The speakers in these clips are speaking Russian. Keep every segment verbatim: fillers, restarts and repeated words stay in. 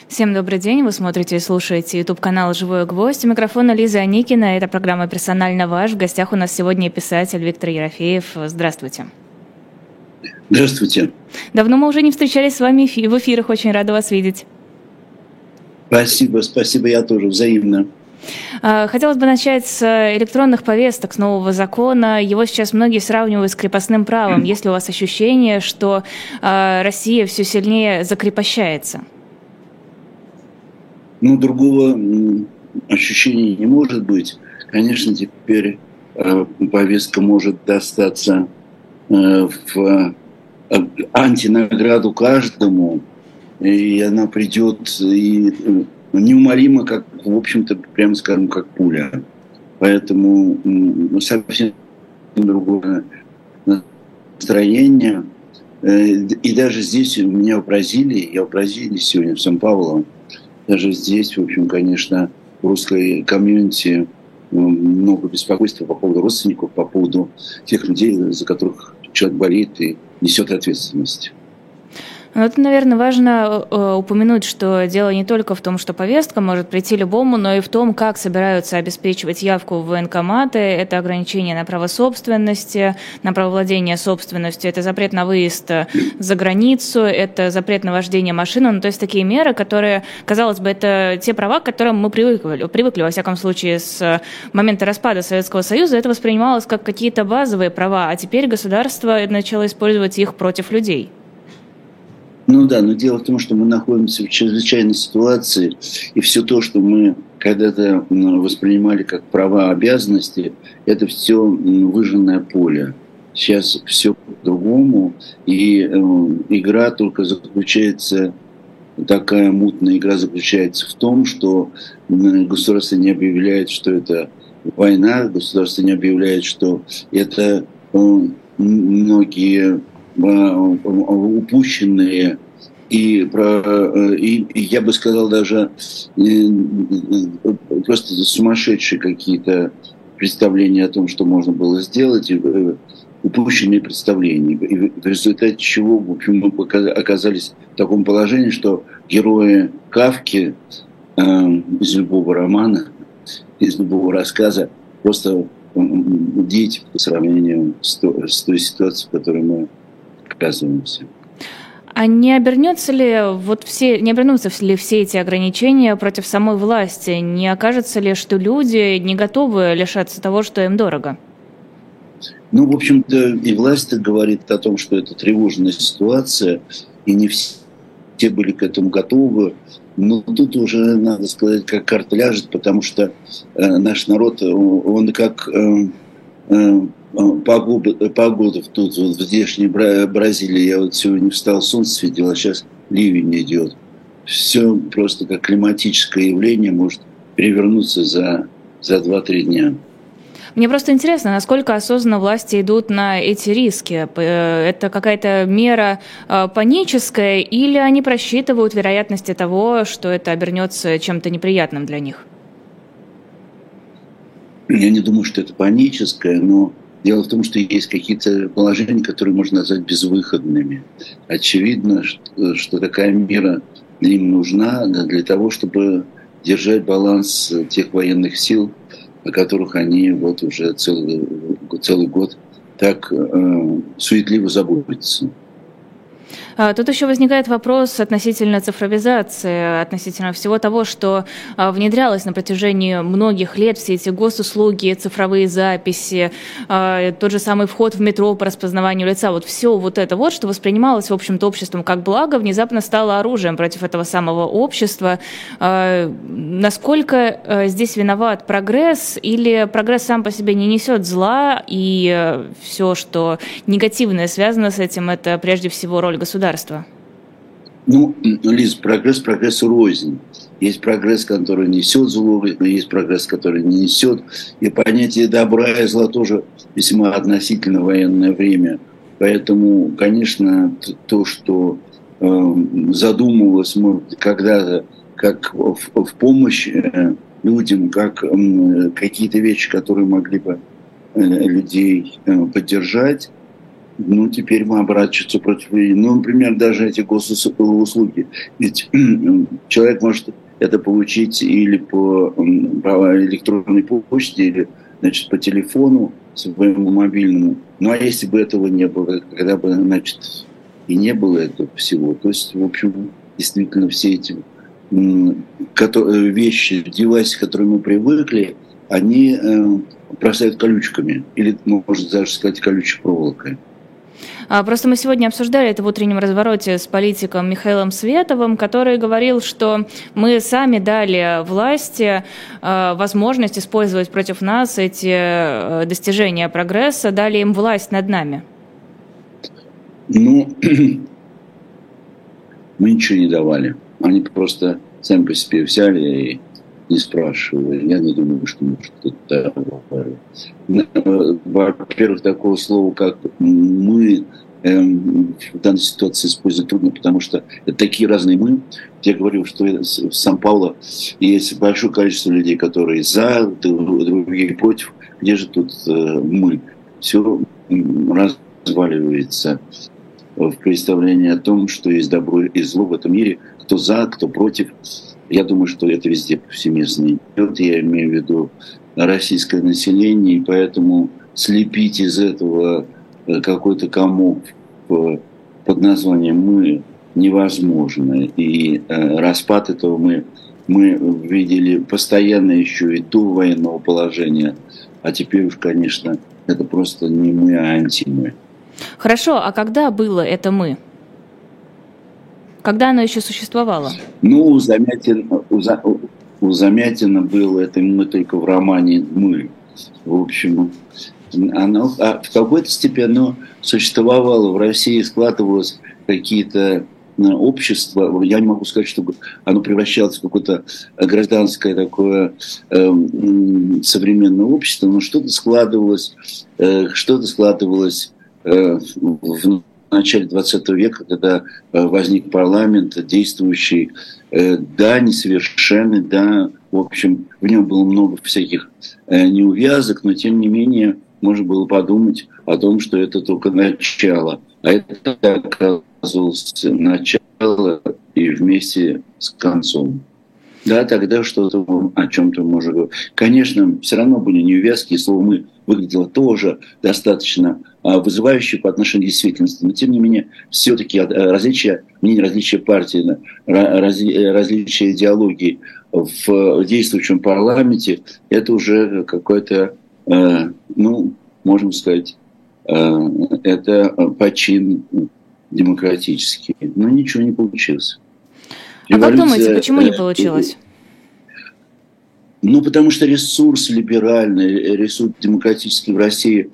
Всем добрый день, вы смотрите и слушаете YouTube-канал «Живой гвоздь». У микрофона Лиза Аникина, это программа «Персонально ваш». В гостях у нас сегодня писатель Виктор Ерофеев. Здравствуйте. Здравствуйте. Давно мы уже не встречались с вами в эфирах, очень рада вас видеть. Спасибо, спасибо, я тоже, взаимно. Хотелось бы начать с электронных повесток, с нового закона. Его сейчас многие сравнивают с крепостным правом. Есть ли у вас ощущение, что Россия все сильнее закрепощается? Ну, другого ощущения не может быть. Конечно, теперь повестка может достаться в антинаграду каждому, и она придет и неумолимо, как, в общем-то, прямо скажем, как пуля. Поэтому совсем другое настроение. И даже здесь у меня в Бразилии, я в Бразилии сегодня, в Сан-Паулу, даже здесь, в общем, конечно, в русской комьюнити много беспокойства по поводу родственников, по поводу тех людей, за которых человек болеет и несет ответственность. Ну, это, наверное, важно э, упомянуть, что дело не только в том, что повестка может прийти любому, но и в том, как собираются обеспечивать явку в военкоматы. Это ограничение на право собственности, на право владения собственностью, это запрет на выезд за границу, это запрет на вождение машины. Ну, то есть такие меры, которые, казалось бы, это те права, к которым мы привыкли, привыкли, во всяком случае, с момента распада Советского Союза. Это воспринималось как какие-то базовые права, а теперь государство начало использовать их против людей. Ну да, но дело в том, что мы находимся в чрезвычайной ситуации, и все то, что мы когда-то воспринимали как права, обязанности, это все выжженное поле. Сейчас все по-другому, и э, игра только заключается, такая мутная игра заключается в том, что государство не объявляет, что это война, государство не объявляет, что это э, многие упущенные и, про, и, и я бы сказал даже просто сумасшедшие какие-то представления о том, что можно было сделать, и упущенные представления. И в результате чего, в общем, мы оказались в таком положении, что герои Кафки э, из любого романа, из любого рассказа просто дети по сравнению с той, с той ситуацией, в которой мы оказываемся. А не обернется ли вот все, не обернутся ли все эти ограничения против самой власти? Не окажется ли, что люди не готовы лишаться того, что им дорого? Ну, в общем-то, и власть говорит о том, что это тревожная ситуация, и не все были к этому готовы. Но тут уже, надо сказать, как карта ляжет, потому что э, наш народ, он как... Э, э, Погода, погода тут вот, в здешней Бразилии, я вот сегодня встал, солнце светило, а сейчас ливень идет. Все просто как климатическое явление может перевернуться за, за два-три дня. Мне просто интересно, насколько осознанно власти идут на эти риски. Это какая-то мера паническая или они просчитывают вероятности того, что это обернется чем-то неприятным для них? Я не думаю, что это паническое, но дело в том, что есть какие-то положения, которые можно назвать безвыходными. Очевидно, что, что такая мера им нужна для того, чтобы держать баланс тех военных сил, о которых они вот уже целый, целый год так э, суетливо заботятся. Тут еще возникает вопрос относительно цифровизации, относительно всего того, что внедрялось на протяжении многих лет, все эти госуслуги, цифровые записи, тот же самый вход в метро по распознаванию лица, вот все вот это вот, что воспринималось, в общем-то, обществом как благо, внезапно стало оружием против этого самого общества. Насколько здесь виноват прогресс, или прогресс сам по себе не несет зла, и все, что негативное связано с этим, это прежде всего роль государства? Ну, Лиз, прогресс, прогресс рознь. Есть прогресс, который несет зло, но есть прогресс, который не несет. И понятие добра и зла тоже весьма относительно в военное время. Поэтому, конечно, то, что э, задумывалось может, когда-то как в, в помощь э, людям, как э, какие-то вещи, которые могли бы э, людей э, поддержать, Ну, теперь мы оборачиваться против... Ну, например, даже эти госуслуги. Ведь человек может это получить или по, по электронной почте, или, значит, по телефону своему мобильному. Ну, а если бы этого не было, когда бы, значит, и не было этого всего, то есть, в общем, действительно все эти вещи, девайсы, к которым мы привыкли, они бросают колючками, или, можно даже сказать, колючей проволокой. Просто мы сегодня обсуждали это в утреннем развороте с политиком Михаилом Световым, который говорил, что мы сами дали власти возможность использовать против нас эти достижения прогресса, дали им власть над нами. Ну, мы ничего не давали. Они просто сами по себе взяли и не спрашивали. Я не думаю, что может кто-то давал. Во-первых, такого слова, как «мы», в данной ситуации использовать трудно, потому что это такие разные «мы». Я говорил, что в Сан-Паулу есть большое количество людей, которые за, другие против. Где же тут «мы»? Все разваливается в представлении о том, что есть добро и зло в этом мире. Кто за, кто против. Я думаю, что это везде повсеместно идет. Я имею в виду российское население, и поэтому слепить из этого какой-то комок под названием «мы» невозможно. И распад этого мы, мы видели постоянно еще и до военного положения. А теперь уж, конечно, это просто не мы, а антимы. Хорошо, а когда было это «мы»? Когда оно еще существовало? Ну, у Замятина, у, у Замятина было это «мы» только в романе «Мы». В общем, оно, а в какой-то степени оно существовало. В России складывалось какие-то общества. Я не могу сказать, чтобы оно превращалось в какое-то гражданское такое э, современное общество, но что-то складывалось, э, что-то складывалось э, в в начале двадцатого века, когда возник парламент действующий, да, несовершенный, да, в общем, в нем было много всяких неувязок, но тем не менее можно было подумать о том, что это только начало. А это оказалось начало и вместе с концом. Да, тогда что-то о чем-то можно говорить. Конечно, все равно были неувязки, и слово «мы» выглядело тоже достаточно вызывающе по отношению к действительности. Но, тем не менее, все-таки различия мнений, различия партий, различия идеологий в действующем парламенте – это уже какой-то, ну, можем сказать, это почин демократический. Но ничего не получилось. А как думаете, почему не получилось? Ну, потому что ресурс либеральный, ресурс демократический в России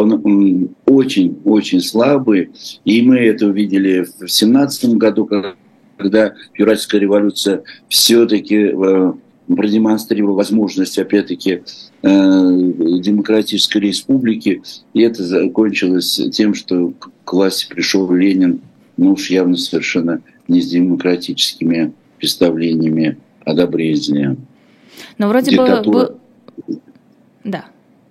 очень-очень слабый. И мы это увидели в семнадцатом году, когда февральская революция все-таки продемонстрировала возможность, опять-таки, демократической республики. И это закончилось тем, что к власти пришел Ленин, ну уж явно совершенно не с демократическими представлениями одобрения. Но вроде бы, бы... Да.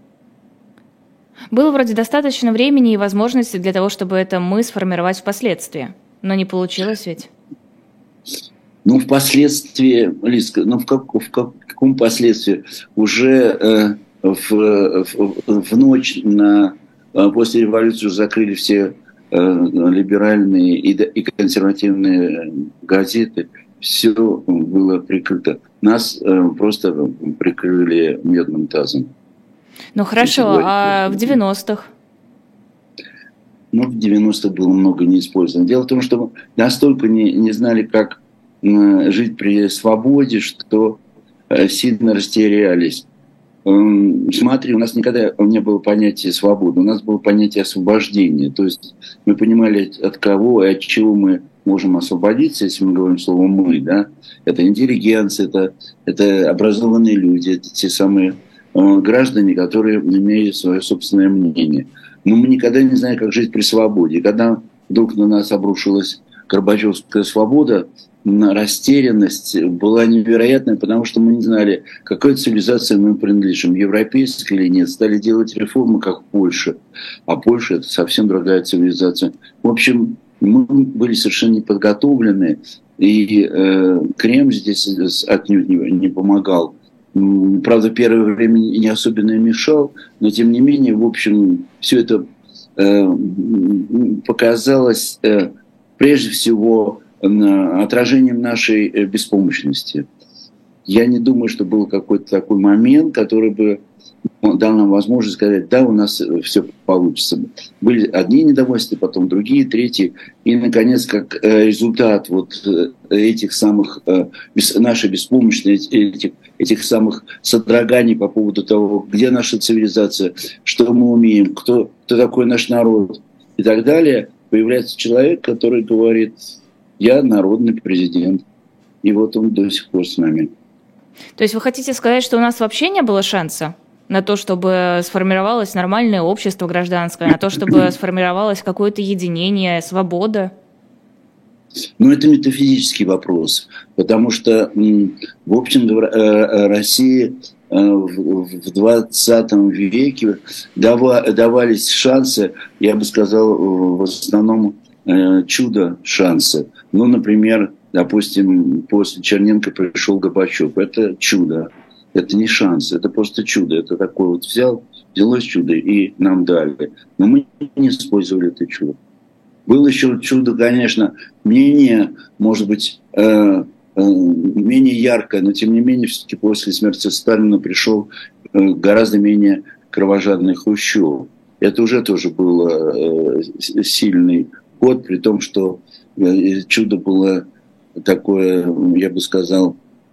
Было вроде достаточно времени и возможностей для того, чтобы это «мы» сформировать впоследствии. Но не получилось ведь? Ну, впоследствии, Лизка, ну в, как, в, как, в каком последствии? Уже э, в, в, в ночь на, после революции уже закрыли все э, либеральные и, и консервативные газеты. Все было прикрыто. Нас э, просто прикрыли медным тазом. Ну хорошо, а в девяностых? Ну, в девяностых было много неиспользовано. Дело в том, что мы настолько не, не знали, как э, жить при свободе, что э, сильно растерялись. Э, смотри, у нас никогда не было понятия свободы, у нас было понятие освобождения. То есть мы понимали, от кого и от чего мы можем освободиться, если мы говорим слово «мы», да, это интеллигенция, это, это образованные люди, это те самые э, граждане, которые имеют свое собственное мнение. Но мы никогда не знаем, как жить при свободе. И когда вдруг на нас обрушилась Горбачевская свобода, растерянность была невероятная, потому что мы не знали, к какой цивилизации мы принадлежим, европейской или нет. Стали делать реформы, как в Польше. А Польша – это совсем другая цивилизация. В общем, мы были совершенно не подготовлены, и э, Кремль здесь отнюдь не, не помогал. Правда, первое время не особенно мешал, но тем не менее, в общем, все это э, показалось э, прежде всего отражением нашей беспомощности. Я не думаю, что был какой-то такой момент, который бы дал нам возможность сказать, да, у нас все получится. Были одни недовольства, потом другие, третьи. И, наконец, как результат вот этих самых, нашей беспомощности, этих, этих самых содроганий по поводу того, где наша цивилизация, что мы умеем, кто, кто такой наш народ и так далее, появляется человек, который говорит: я народный президент. И вот он до сих пор с нами. То есть вы хотите сказать, что у нас вообще не было шанса на то, чтобы сформировалось нормальное общество гражданское, на то, чтобы сформировалось какое-то единение, свобода? Ну, это метафизический вопрос, потому что, в общем, России в двадцатом веке давались шансы, я бы сказал, в основном чудо-шансы. Ну, например, допустим, после Черненко пришел Горбачев. Это чудо. Это не шанс, это просто чудо. Это такое вот взял, взялось чудо и нам дали. Но мы не использовали это чудо. Было еще чудо, конечно, менее, может быть, э, э, менее яркое, но тем не менее, все-таки после смерти Сталина пришел э, гораздо менее кровожадный Хрущев. Это уже тоже был э, сильный ход, при том, что э, чудо было такое, я бы сказал,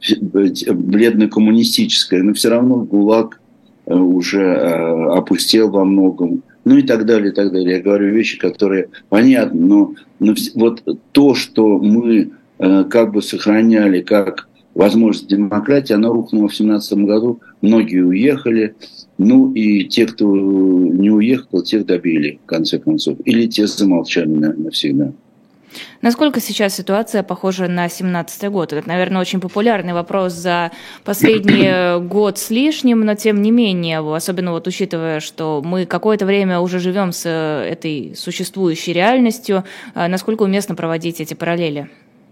бледно-коммунистическое, но все равно ГУЛАГ уже опустел во многом, ну и так далее, и так далее. Я говорю вещи, которые понятны, но, но вот то, что мы как бы сохраняли как возможность демократии, она рухнула в семнадцатом году, многие уехали, ну и те, кто не уехал, тех добили, в конце концов, или те замолчали навсегда. Насколько сейчас ситуация похожа на семнадцатый год? Это, наверное, очень популярный вопрос за последний год с лишним, но тем не менее, особенно вот учитывая, что мы какое-то время уже живем с этой существующей реальностью, насколько уместно проводить эти параллели?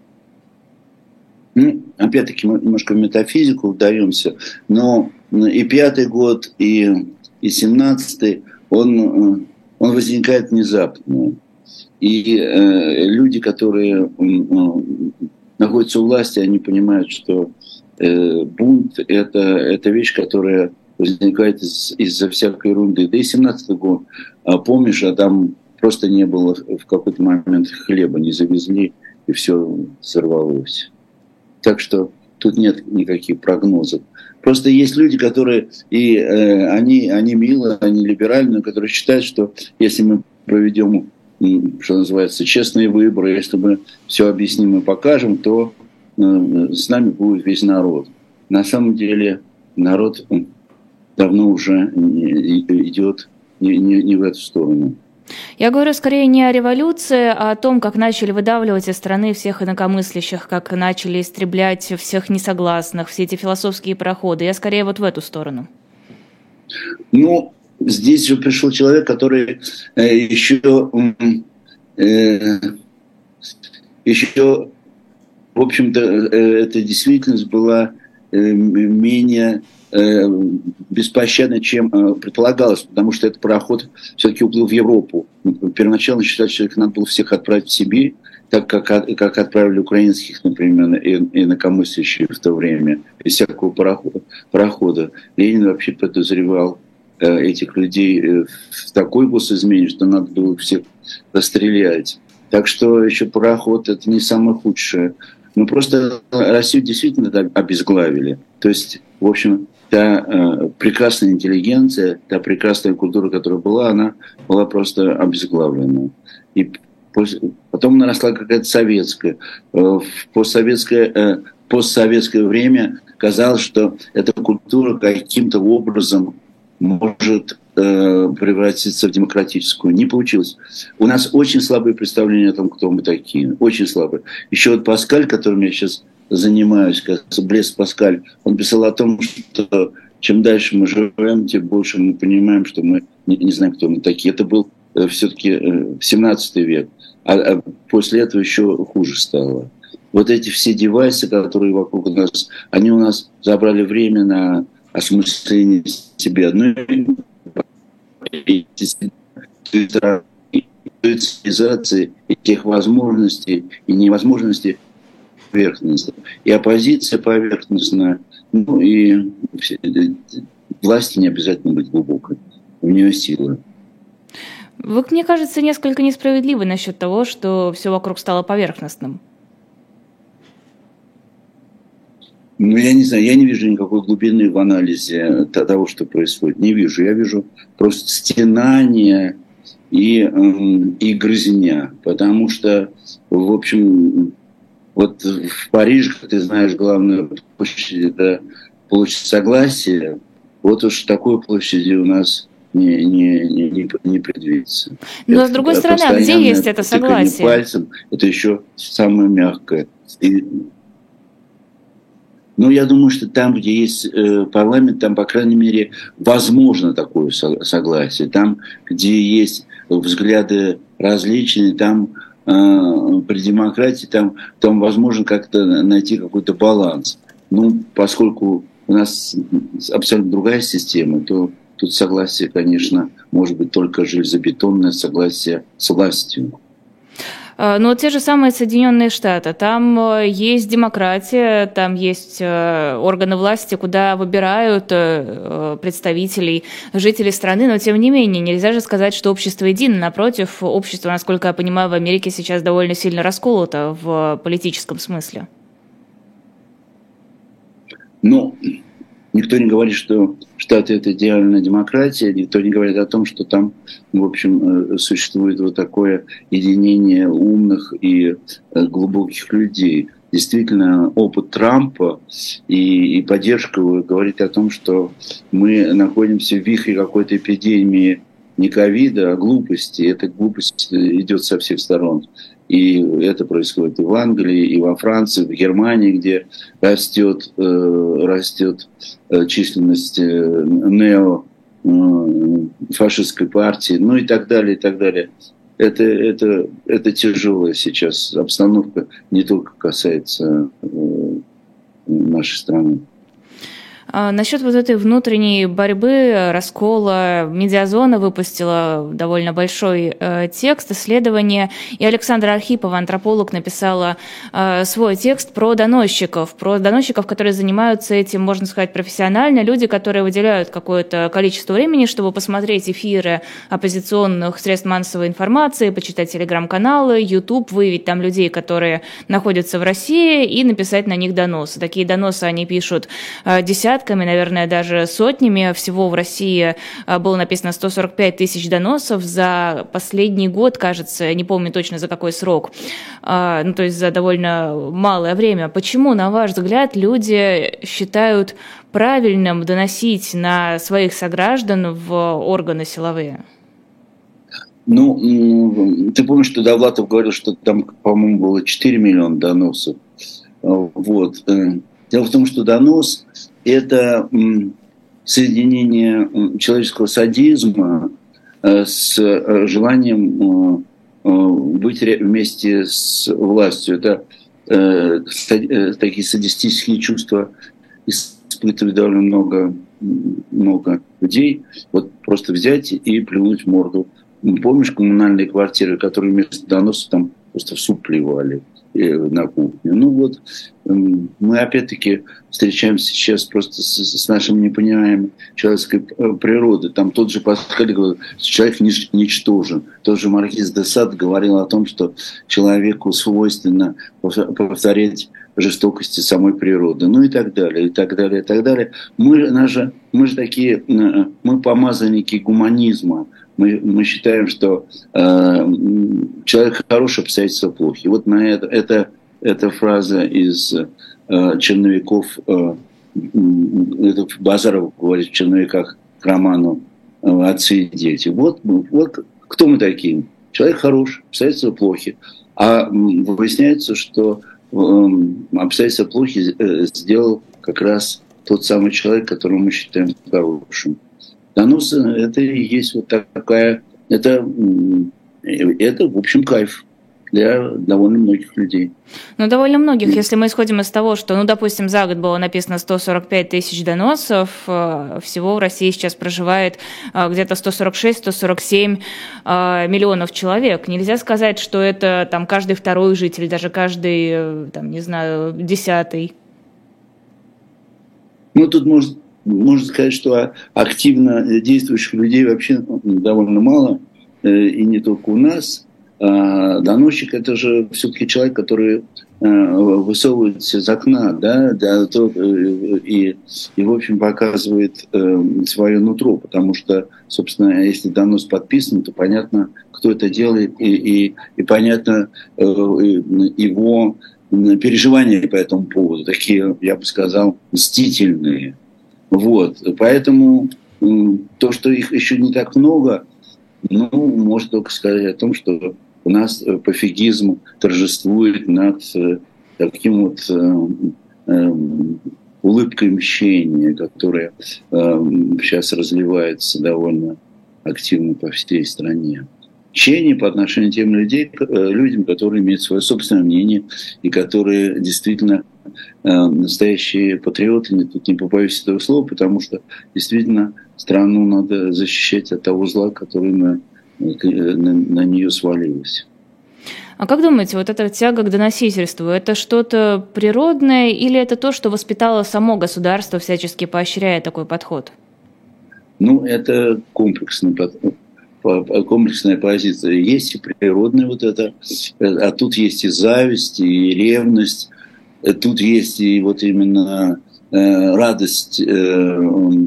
Ну, опять-таки, мы немножко в метафизику вдаемся, но и пятый год, и, и семнадцатый, он, он возникает внезапно. И э, люди, которые э, находятся у власти, они понимают, что э, бунт – это, это вещь, которая возникает из, из-за всякой ерунды. Да и семнадцатый год, а, помнишь, а там просто не было в какой-то момент хлеба, не завезли, и все сорвалось. Так что тут нет никаких прогнозов. Просто есть люди, которые, и э, они, они милые, они либеральные, которые считают, что если мы проведем, что называется, честные выборы, если мы все объясним и покажем, то э, с нами будет весь народ. На самом деле народ давно уже идет не, не, не в эту сторону. Я говорю скорее не о революции, а о том, как начали выдавливать из страны всех инакомыслящих, как начали истреблять всех несогласных, все эти философские проходы. Я скорее вот в эту сторону. Ну, здесь же пришел человек, который э, еще, э, еще, в общем-то, э, эта действительность была э, менее э, беспощадной, чем э, предполагалось, потому что этот пароход все-таки уплыл в Европу. Первоначально считали, что надо было всех отправить в Сибирь, так как, как отправили украинских, например, инакомыслящих в то время, из всякого парохода. парохода. Ленин вообще подозревал этих людей в такой госизмене, что надо было всех расстрелять. Так что еще пароход – это не самое худшее. Но просто Россию действительно обезглавили. То есть, в общем, та э, прекрасная интеллигенция, та прекрасная культура, которая была, она была просто обезглавлена. И после, потом наросла какая-то советская. В постсоветское, э, постсоветское время казалось, что эта культура каким-то образом может э, превратиться в демократическую. Не получилось. У нас очень слабые представления о том, кто мы такие. Очень слабые. Еще вот Паскаль, которым я сейчас занимаюсь, как Блес Паскаль, он писал о том, что чем дальше мы живем, тем больше мы понимаем, что мы не, не знаем, кто мы такие. Это был э, все-таки э, семнадцатый век. А, а после этого еще хуже стало. Вот эти все девайсы, которые вокруг нас, они у нас забрали время на осмысление себя. Ну и цивилизации, и тех возможностей, и невозможностей поверхностной. И оппозиция поверхностная, ну и власти не обязательно быть глубокой. У нее сила. Вы, мне кажется, несколько несправедливы насчет того, что все вокруг стало поверхностным. Ну, я не знаю, я не вижу никакой глубины в анализе того, что происходит. Не вижу. Я вижу просто стенание и, и грызня. Потому что, в общем, вот в Париже, как ты знаешь, главная площадь – это площадь Согласия. Вот уж такой площади у нас не, не, не, не, не предвидится. Но это, с другой стороны, а где есть это согласие? Пальцем, это еще самое мягкое. И, ну, я думаю, что там, где есть э, парламент, там, по крайней мере, возможно такое согласие. Там, где есть взгляды различные, там э, при демократии, там, там возможно как-то найти какой-то баланс. Ну, поскольку у нас абсолютно другая система, то тут согласие, конечно, может быть только железобетонное согласие с властью. Но вот те же самые Соединенные Штаты, там есть демократия, там есть органы власти, куда выбирают представителей жителей страны, но тем не менее нельзя же сказать, что общество едино. Напротив, общество, насколько я понимаю, в Америке сейчас довольно сильно расколото в политическом смысле. Ну, никто не говорит, что Штаты – это идеальная демократия, никто не говорит о том, что там, в общем, существует вот такое единение умных и глубоких людей. Действительно, опыт Трампа и, и поддержка его говорит о том, что мы находимся в вихре какой-то эпидемии не ковида, а глупости. Эта глупость идет со всех сторон. И это происходит и в Англии, и во Франции, в Германии, где растет, э, растет численность неофашистской партии, ну и так далее, и так далее. Это, это, это тяжелая сейчас обстановка, не только касается э, нашей страны. Насчет вот этой внутренней борьбы, раскола, Медиазона выпустила довольно большой э, текст, исследование, и Александра Архипова, антрополог, написала э, свой текст про доносчиков, про доносчиков, которые занимаются этим, можно сказать, профессионально, люди, которые выделяют какое-то количество времени, чтобы посмотреть эфиры оппозиционных средств массовой информации, почитать телеграм-каналы, YouTube, выявить там людей, которые находятся в России, и написать на них доносы. Такие доносы они пишут э, десятками, наверное, даже сотнями. Всего в России было написано сто сорок пять тысяч доносов за последний год, кажется, не помню точно за какой срок, ну, то есть за довольно малое время. Почему, на ваш взгляд, люди считают правильным доносить на своих сограждан в органы силовые? Ну, ты помнишь, что Довлатов говорил, что там, по-моему, было четыре миллиона доносов. Вот. Дело в том, что донос – это соединение человеческого садизма с желанием быть вместе с властью. Это такие садистические чувства испытывает довольно много, много людей. Вот просто взять и плюнуть в морду. Помнишь коммунальные квартиры, которые вместо доноса там просто в суп плевали на кухню. Ну вот, мы опять-таки встречаемся сейчас просто с, с нашим непониманием человеческой природы. Там тот же Паскаль говорил, что человек ничтожен. Тот же Маркиз де Сад говорил о том, что человеку свойственно повторять жестокости самой природы. Ну и так далее, и так далее, и так далее. Мы, наши, мы же такие, мы помазанники гуманизма. Мы, мы считаем, что э, человек хороший, обстоятельства плохи. Вот на это, это, это фраза из э, черновиков, э, это Базаров говорит в черновиках к роману отцы и дети. Вот, вот кто мы такие? Человек хороший, обстоятельства плохи. А выясняется, что обстоятельства плохи сделал как раз тот самый человек, которого мы считаем хорошим. Доносы – это и есть вот такая, это, это, в общем, кайф для довольно многих людей. Ну, довольно многих, если мы исходим из того, что, ну, допустим, за год было написано сто сорок пять тысяч доносов, всего в России сейчас проживает где-то сто сорок шесть - сто сорок семь миллионов человек. Нельзя сказать, что это там каждый второй житель, даже каждый, там, не знаю, десятый. Ну, тут можно, можно сказать, что активно действующих людей вообще довольно мало, и не только у нас. А доносчик – это же все-таки человек, который высовывается из окна, да, да, и, и, в общем, показывает свое нутро, потому что, собственно, если донос подписан, то понятно, кто это делает, и, и, и понятно его переживания по этому поводу, такие, я бы сказал, мстительные. Вот. Поэтому то, что их еще не так много, ну, можно только сказать о том, что у нас пофигизм торжествует над таким вот э, э, улыбкой мщения, которая э, сейчас разливается довольно активно по всей стране. Мщение по отношению к тем людей, людям, которые имеют свое собственное мнение и которые действительно э, настоящие патриоты, не, тут не побоюсь этого слова, потому что действительно страну надо защищать от того зла, который на На, на нее свалилось. А как думаете, вот эта тяга к доносительству, это что-то природное или это то, что воспитало само государство, всячески поощряя такой подход? Ну, это комплексный подход. Комплексная позиция. Есть и природная вот это, а тут есть и зависть, и ревность, тут есть и вот именно э, радость, э,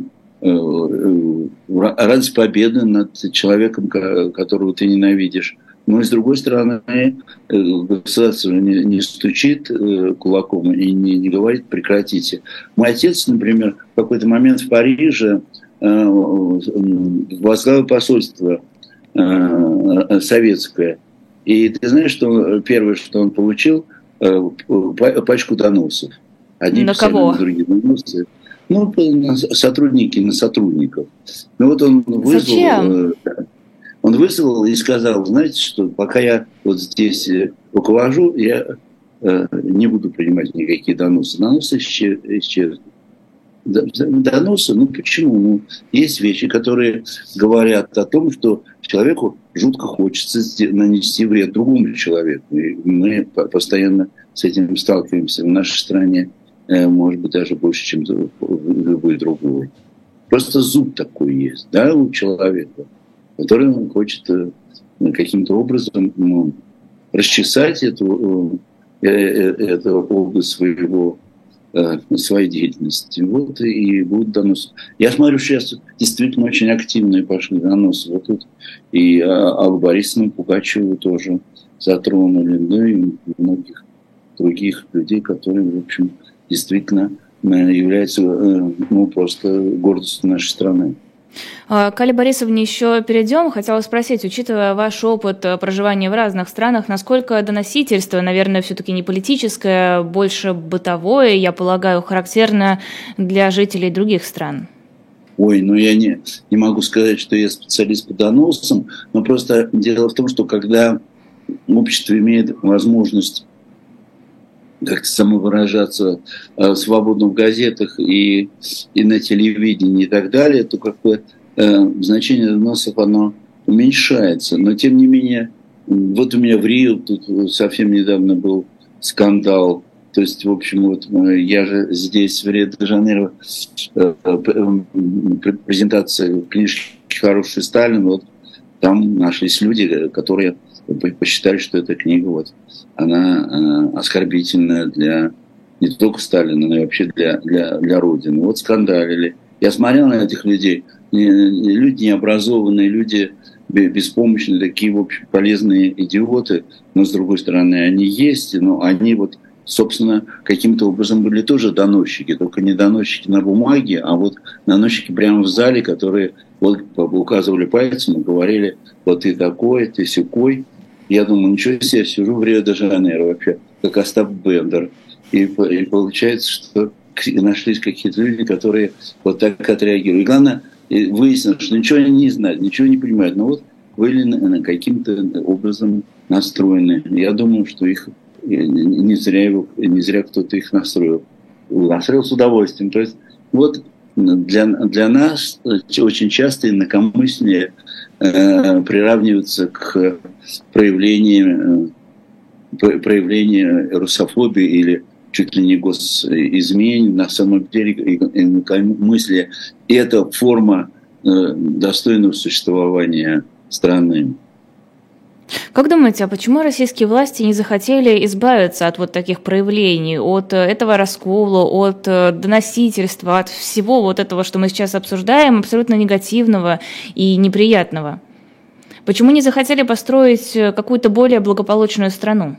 э, радость победы над человеком, которого ты ненавидишь. Но, с другой стороны, государство не, не стучит кулаком и не, не говорит «прекратите». Мой отец, например, в какой-то момент в Париже возглавил посольство советское. И ты знаешь, что первое, что он получил, пачку доносов. Одни на писали, кого? Другие доносы. Ну, сотрудники на сотрудников. Ну вот он вызвал, Зачем? Он вызвал и сказал, знаете что, пока я вот здесь руковожу, я не буду принимать никакие доносы. Доносы исчезнут. Доносы, ну почему? Ну, есть вещи, которые говорят о том, что человеку жутко хочется нанести вред другому человеку. И мы постоянно с этим сталкиваемся в нашей стране, может быть, даже больше, чем любой другой. Просто зуб такой есть, да, у человека, который хочет каким-то образом ну, расчесать эту, эту область своего своей деятельности. Вот и будут доносы. Я смотрю, сейчас действительно очень активные пошли доносы. Вот тут и Аллу Борисовну Пугачеву тоже затронули, да и многих других людей, которые, в общем, действительно являются ну, просто гордостью нашей страны. К Алле Борисовне еще перейдем. Хотела спросить, учитывая ваш опыт проживания в разных странах, насколько доносительство, наверное, все-таки не политическое, больше бытовое, я полагаю, характерно для жителей других стран? Ой, ну я не, не могу сказать, что я специалист по доносам, но просто дело в том, что когда общество имеет возможность как-то самовыражаться э, свободно в газетах и, и на телевидении и так далее, то как бы э, значение доносов оно уменьшается. Но тем не менее, вот у меня в Рио тут совсем недавно был скандал. То есть, в общем, вот я же здесь, в Рио-де-Жанейро, э, э, презентация книжки «Хороший Сталин», вот там нашлись люди, которые посчитали, что эта книга, вот, она э, оскорбительная для не только Сталина, но и вообще для, для, для Родины. Вот скандалили. Я смотрел на этих людей. Люди необразованные, люди беспомощные, такие, в общем, полезные идиоты. Но, с другой стороны, они есть, но они вот собственно, каким-то образом были тоже доносчики, только не доносчики на бумаге, а вот доносчики прямо в зале, которые вот указывали пальцем и говорили, вот ты такой, ты сякой. Я думаю, ничего себе, я сижу в Рио-де-Жанейро вообще, как Остап Бендер. И, и получается, что нашлись какие-то люди, которые вот так отреагировали. И главное, выяснилось, что ничего они не знают, ничего не понимают, но вот были каким-то образом настроены. Я думаю, что их не зря, не зря кто-то их настроил. Настроил с удовольствием. То есть вот для, для нас очень часто инакомыслие э, приравнивается к проявлению, э, проявлению русофобии или чуть ли не госизмене. На самом деле инакомыслие – это форма э, достойного существования страны. Как думаете, а почему российские власти не захотели избавиться от вот таких проявлений, от этого раскола, от доносительства, от всего вот этого, что мы сейчас обсуждаем, абсолютно негативного и неприятного? Почему не захотели построить какую-то более благополучную страну?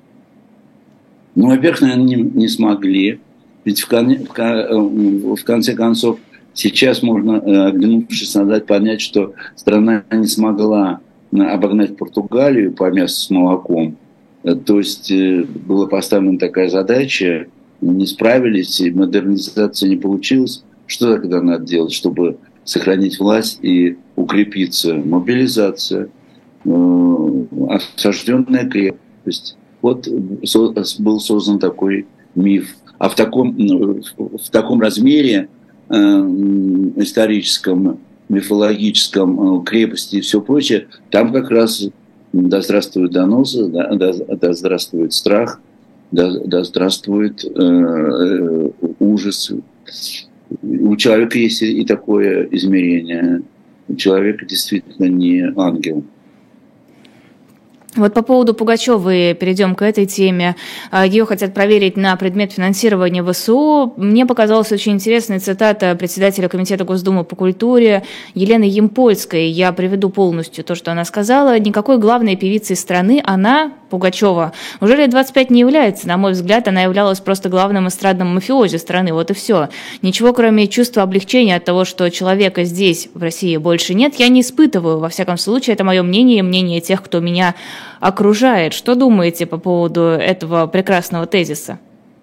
Ну, во-первых, наверное, не, не смогли. Ведь в, кон, в, в конце концов сейчас можно, оглянувшись назад, понять, что страна не смогла обогнать Португалию по мясу с молоком. То есть была поставлена такая задача, не справились, и модернизация не получилась. Что тогда надо делать, чтобы сохранить власть и укрепиться? Мобилизация, осажденная крепость. Вот был создан такой миф. А в таком, в таком размере историческом, мифологическом, крепости и все прочее, там как раз да здравствует доносы, да, да, да здравствует страх, да, да здравствует э, ужас. У человека есть и такое измерение. Человек действительно не ангел. Вот по поводу Пугачевой перейдем к этой теме. Ее хотят проверить на предмет финансирования ВСУ. Мне показалась очень интересная цитата председателя Комитета Госдумы по культуре Елены Ямпольской. Я приведу полностью то, что она сказала. Никакой главной певицей страны она, Пугачева, уже лет двадцать пять не является. На мой взгляд, она являлась просто главным эстрадным мафиози страны. Вот и все. Ничего, кроме чувства облегчения от того, что человека здесь, в России, больше нет, я не испытываю. Во всяком случае, это мое мнение и мнение тех, кто меня окружает. Что думаете по поводу этого прекрасного тезиса?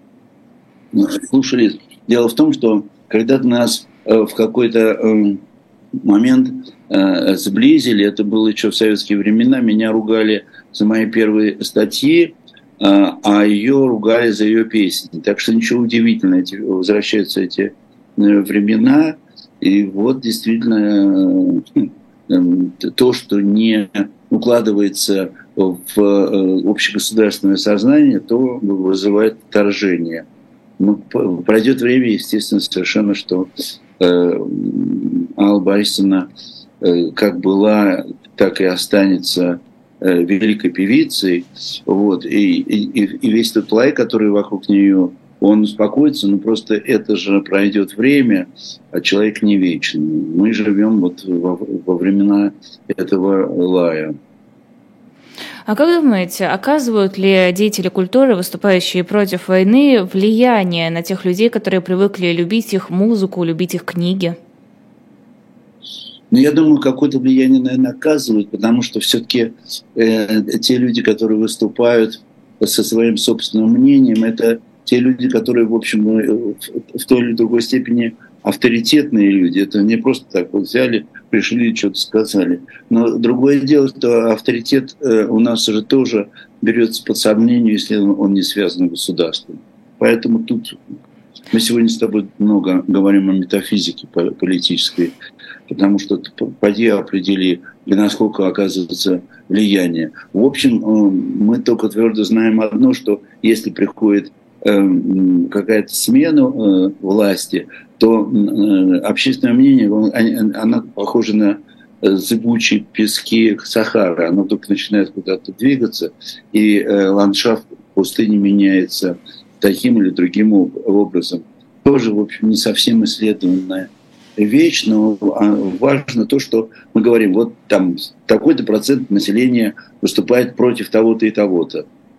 Слушали. Дело в том, что когда-то нас в какой-то момент сблизили, это было еще в советские времена, меня ругали за мои первые статьи, а ее ругали за ее песни. Так что ничего удивительного, возвращаются эти времена, и вот действительно то, что не укладывается в общегосударственное сознание, то вызывает отторжение. Но пройдет время, естественно, совершенно, что э, Алла Борисовна э, как была, так и останется э, великой певицей. Вот, и, и, и весь тот лай, который вокруг нее, он успокоится, но просто это же пройдет время, а человек не вечный. Мы живем вот во, во времена этого лая. А как думаете, оказывают ли деятели культуры, выступающие против войны, влияние на тех людей, которые привыкли любить их музыку, любить их книги? Ну, я думаю, какое-то влияние, наверное, оказывают, потому что все-таки э, те люди, которые выступают со своим собственным мнением, это те люди, которые, в общем, в, в той или другой степени авторитетные люди. Это не просто так вот взяли, пришли и что-то сказали. Но другое дело, что авторитет у нас же тоже берется под сомнение, если он не связан с государством. Поэтому тут мы сегодня с тобой много говорим о метафизике политической, потому что поди определи, насколько оказывается влияние. В общем, мы только твердо знаем одно, что если приходит какая-то смена власти, то общественное мнение, оно похоже на зыбучие пески Сахары. Оно только начинает куда-то двигаться, и ландшафт пустыни меняется таким или другим образом. Тоже, в общем, не совсем исследованная вещь, но важно то, что мы говорим, вот там такой-то процент населения выступает против того-то и того-то.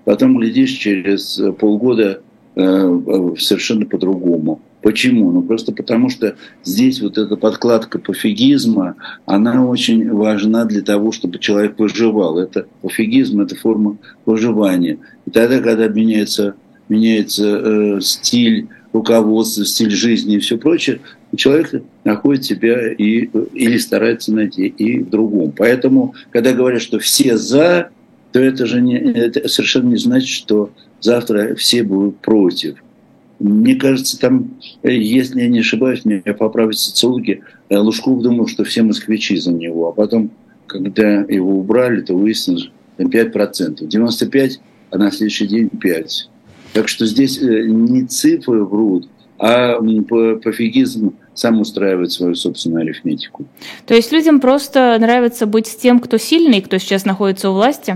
потом, глядишь, через полгода совершенно по-другому. Почему? Ну, просто потому что здесь вот эта подкладка пофигизма, она очень важна для того, чтобы человек выживал. Это пофигизм, это форма выживания. И тогда, когда меняется, меняется э, стиль руководства, стиль жизни и все прочее, человек находит себя и, или старается найти и в другом. Поэтому, когда говорят, что все «за», то это же не, это совершенно не значит, что завтра все будут против. Мне кажется, там, если я не ошибаюсь, меня поправят социологи, Лужков думал, что все москвичи за него. А потом, когда его убрали, то выяснилось, что пять процентов. девяносто пять процентов, а на следующий день пять процентов. Так что здесь не цифры врут, а пофигизм сам устраивает свою собственную арифметику. То есть людям просто нравится быть с тем, кто сильный, кто сейчас находится у власти?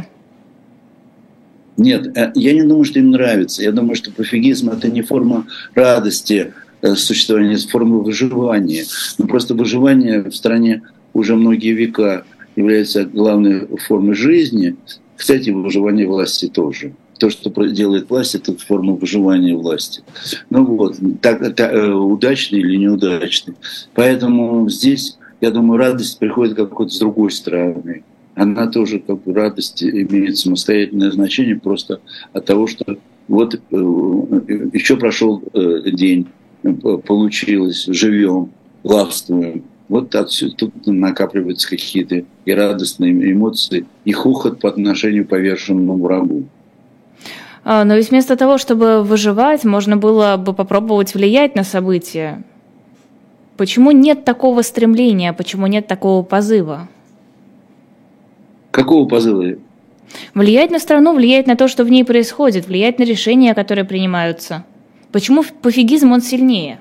Нет, я не думаю, что им нравится. Я думаю, что пофигизм – это не форма радости существования, это форма выживания. Но просто выживание в стране уже многие века является главной формой жизни. Кстати, выживание власти тоже. То, что делает власть, это форма выживания власти. Ну вот, так, так, удачный или неудачный. Поэтому здесь, я думаю, радость приходит как-то с другой стороны. Она тоже, как бы, радость имеет самостоятельное значение просто от того, что вот э, еще прошел э, день, получилось, живем, властвуем. Вот отсюда тут накапливаются какие-то и радостные эмоции, и хохот по отношению к поверженному врагу. Но ведь вместо того, чтобы выживать, можно было бы попробовать влиять на события. Почему нет такого стремления, почему нет такого позыва? Какого позыва? Влиять на страну, влиять на то, что в ней происходит, влиять на решения, которые принимаются. Почему пофигизм, он сильнее?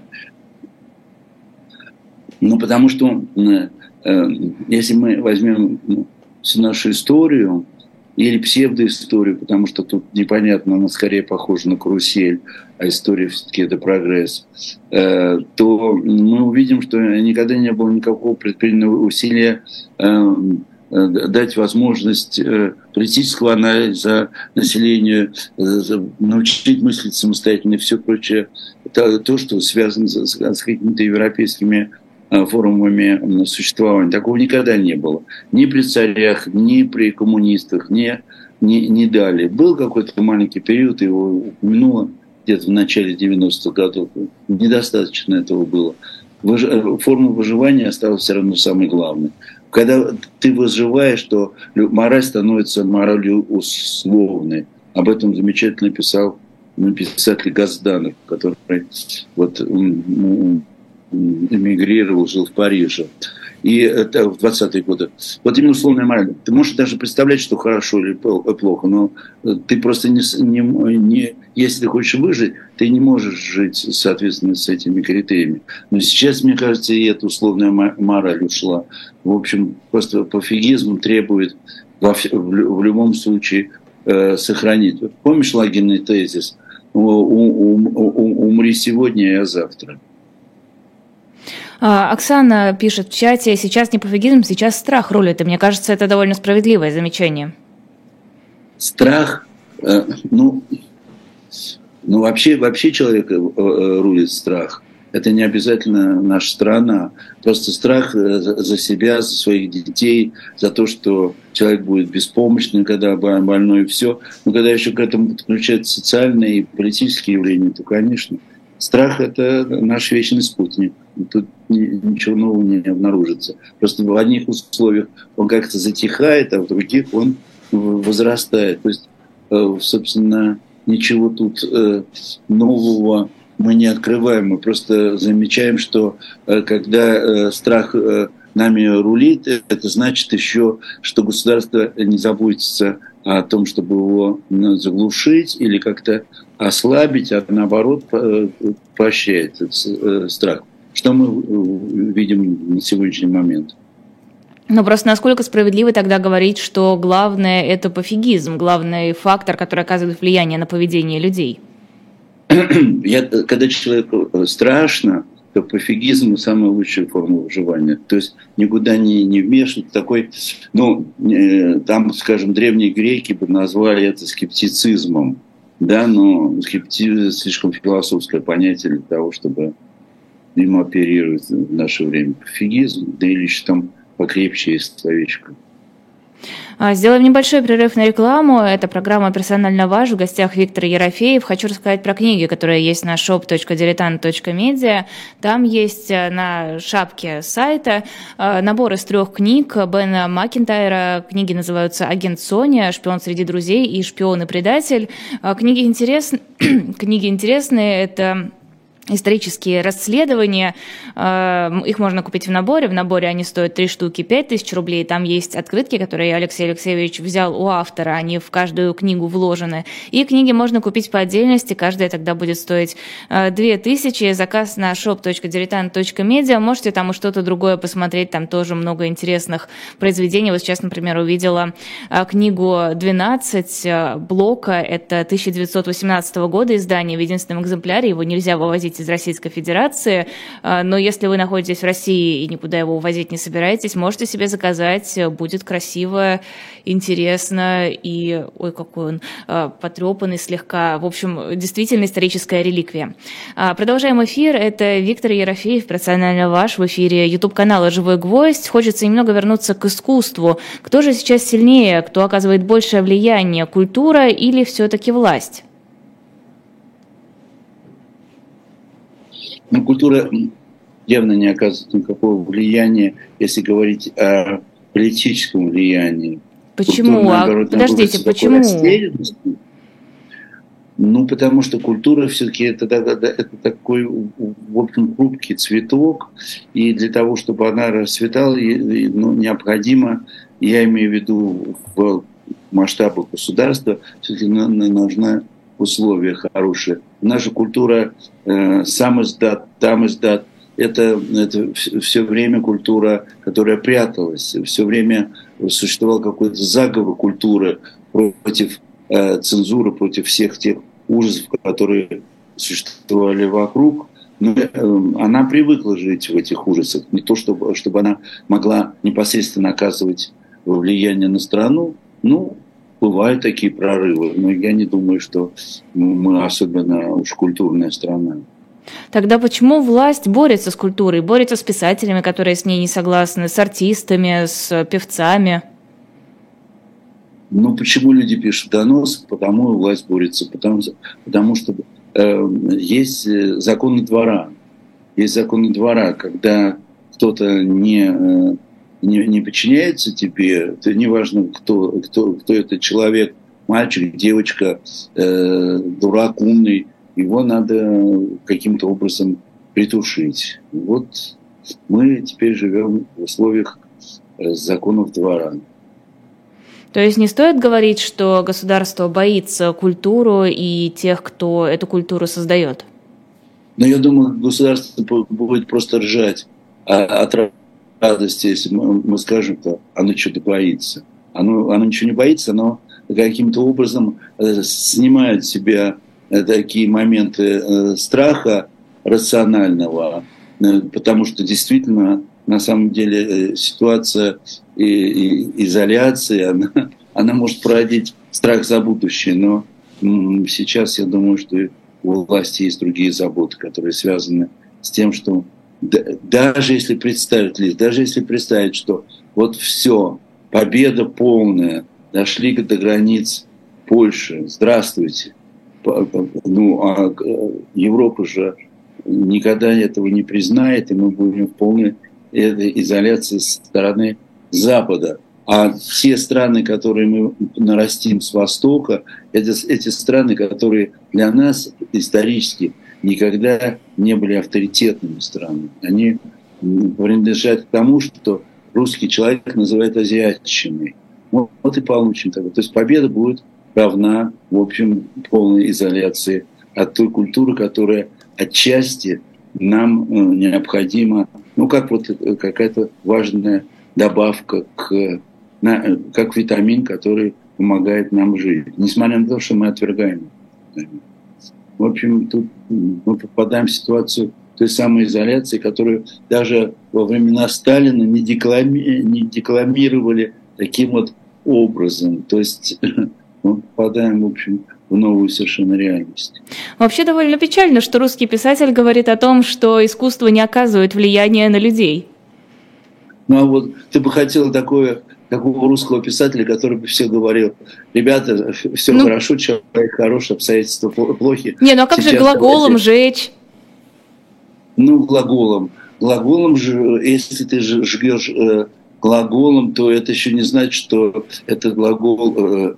Ну, потому что, э, если мы возьмем всю нашу историю, или псевдоисторию, потому что тут непонятно, она скорее похожа на карусель, а история все-таки это прогресс, э, то мы увидим, что никогда не было никакого предпринятого усилия э, дать возможность политического анализа населению, научить мыслить самостоятельно и все прочее. Это то, что связано с, с какими-то европейскими формами существования. Такого никогда не было. Ни при царях, ни при коммунистах, ни, ни, ни далее. Был какой-то маленький период, его упомянуло где-то в начале девяностых годов. Недостаточно этого было. Форма выживания осталась все равно самой главной. Когда ты выживаешь, то мораль становится моралью условной. Об этом замечательно писал писатель Газданов, который вот, эмигрировал, жил в Париже. И это в двадцатые годы. Вот именно условная мораль. Ты можешь даже представлять, что хорошо или плохо, но ты просто не, не, не... Если ты хочешь выжить, ты не можешь жить, соответственно, с этими критериями. Но сейчас, мне кажется, и эта условная мораль ушла. В общем, просто пофигизм требует во, в, в любом случае э, сохранить. Помнишь лагерный тезис? У, у, у, умри сегодня, а завтра. Оксана пишет в чате: сейчас не пофигизм, сейчас страх рулит. И мне кажется, это довольно справедливое замечание. Страх, э, ну, ну вообще, вообще человека э, рулит страх. Это не обязательно наша страна. Просто страх за, за себя, за своих детей, за то, что человек будет беспомощным, когда больной, и все. Но когда еще к этому подключаются социальные и политические явления, то, конечно, страх – это наш вечный спутник. Тут ничего нового не обнаружится. Просто в одних условиях он как-то затихает, а в других он возрастает. То есть, собственно, ничего тут нового мы не открываем. Мы просто замечаем, что когда страх нами рулит, это значит еще, что государство не заботится о том, чтобы его заглушить или как-то ослабить, а наоборот поощряет этот страх. Что мы видим на сегодняшний момент? Но просто насколько справедливо тогда говорить, что главное – это пофигизм, главный фактор, который оказывает влияние на поведение людей? Я, когда человеку страшно, то пофигизм – самая лучшая форма выживания. То есть никуда не, не вмешивать. Такой, ну, э, там, скажем, древние греки бы назвали это скептицизмом. Да, но скептизм – слишком философское понятие для того, чтобы им оперировать в наше время. Пофигизм, да или еще там покрепче есть словечко. Сделаем небольшой перерыв на рекламу. Это программа «Персонально ваш». В гостях Виктор Ерофеев. Хочу рассказать про книги, которые есть на шоп точка дилетант точка медиа. Там есть на шапке сайта набор из трех книг Бена Макентайра. Книги называются «Агент Соня», «Шпион среди друзей» и «Шпион и предатель». Книги интересные. Книги интересные. Это исторические расследования, их можно купить в наборе, в наборе они стоят три штуки, пять тысяч рублей, там есть открытки, которые Алексей Алексеевич взял у автора, они в каждую книгу вложены, и книги можно купить по отдельности, каждая тогда будет стоить две тысячи, заказ на шоп точка дилетант точка медиа, можете там и что-то другое посмотреть, там тоже много интересных произведений, вот сейчас, например, увидела книгу двенадцать Блока, это тысяча девятьсот восемнадцатого года издание в единственном экземпляре, его нельзя вывозить из Российской Федерации, но если вы находитесь в России и никуда его увозить не собираетесь, можете себе заказать, будет красиво, интересно и, ой, какой он потрепанный слегка, в общем, действительно историческая реликвия. Продолжаем эфир, это Виктор Ерофеев, «Персонально ваш», в эфире YouTube-канала «Живой гвоздь». Хочется немного вернуться к искусству. Кто же сейчас сильнее, кто оказывает большее влияние, культура или все-таки власть? Но культура явно не оказывает никакого влияния, если говорить о политическом влиянии. Почему? Культура, наоборот, подождите, почему? Ну, потому что культура все-таки это, это, это такой, в общем, хрупкий цветок, и для того, чтобы она расцветала, ну, необходимо, я имею в виду в масштабах государства, все-таки нужна условия хорошие. Наша культура э, сам издат, там издат, это, это все время культура, которая пряталась, все время существовал какой-то заговор культуры против э, цензуры, против всех тех ужасов, которые существовали вокруг. Но э, она привыкла жить в этих ужасах, не то чтобы, чтобы она могла непосредственно оказывать влияние на страну, ну, бывают такие прорывы, но я не думаю, что мы особенно уж культурная страна. Тогда почему власть борется с культурой, борется с писателями, которые с ней не согласны, с артистами, с певцами? Ну, почему люди пишут доносы? Потому и власть борется. Потому, потому что э, есть законы двора. Есть законы двора, когда кто-то не... Э, Не, не подчиняется тебе, это неважно, кто, кто, кто это человек, мальчик, девочка, э, дурак, умный, его надо каким-то образом притушить. Вот мы теперь живем в условиях законов двора. То есть не стоит говорить, что государство боится культуру и тех, кто эту культуру создает? Но я думаю, государство будет просто ржать от радости, если мы, мы скажем, то оно что-то боится. Оно, оно ничего не боится, но каким-то образом э, снимает с себя э, такие моменты э, страха рационального, э, потому что действительно, на самом деле, э, ситуация и, и изоляции, она, она может породить страх за будущее, но м- сейчас я думаю, что у власти есть другие заботы, которые связаны с тем, что даже если представить, даже если представить, что вот все, победа полная, дошли до границ Польши, здравствуйте. Ну, а Европа же никогда этого не признает, и мы будем в полной изоляции со стороны Запада. А те страны, которые мы нарастим с Востока, это эти страны, которые для нас исторически никогда не были авторитетными странами. Они принадлежат к тому, что русский человек называет азиатчиной. Вот, вот и получим такое. То есть победа будет равна, в общем, полной изоляции от той культуры, которая отчасти нам необходима, ну, как вот какая-то важная добавка, к, на, как витамин, который помогает нам жить. Несмотря на то, что мы отвергаем. В общем, тут мы попадаем в ситуацию той самоизоляции, которую даже во времена Сталина не, деклами... не декламировали таким вот образом. То есть мы попадаем, в общем, в новую совершенно реальность. Вообще довольно печально, что русский писатель говорит о том, что искусство не оказывает влияния на людей. Ну а вот ты бы хотела такое, такого русского писателя, который бы все говорил: ребята, все ну, хорошо, человек хороший, обстоятельства плохи. Не, ну а как Сейчас же глаголом давайте... жечь? Ну, глаголом. Глаголом же, если ты жгешь э, глаголом, то это еще не значит, что это глагол, э,